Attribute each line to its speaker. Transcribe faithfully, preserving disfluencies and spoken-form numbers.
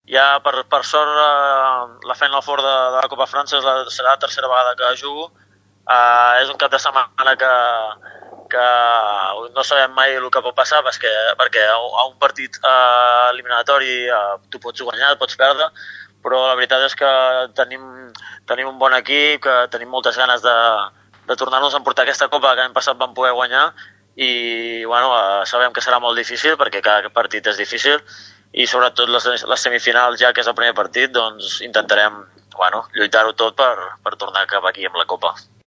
Speaker 1: Ja, per, per sort, eh, la Final Four de, de la Copa França és la, serà la tercera vegada que jugo. Eh, és un cap de setmana que, que no sabem mai el que pot passar, perquè, perquè a un partit eh, eliminatori eh, tu pots guanyar, pots perdre, però la veritat és que tenim, tenim un bon equip, que tenim moltes ganes de, de tornar-nos a emportar aquesta Copa que l'any passat vam poder guanyar, i bueno, eh, sabem que serà molt difícil perquè cada partit és difícil, i sobretot les, les semifinals, ja que és el primer partit, doncs intentarem bueno, lluitar-ho tot per, per tornar cap aquí amb la Copa.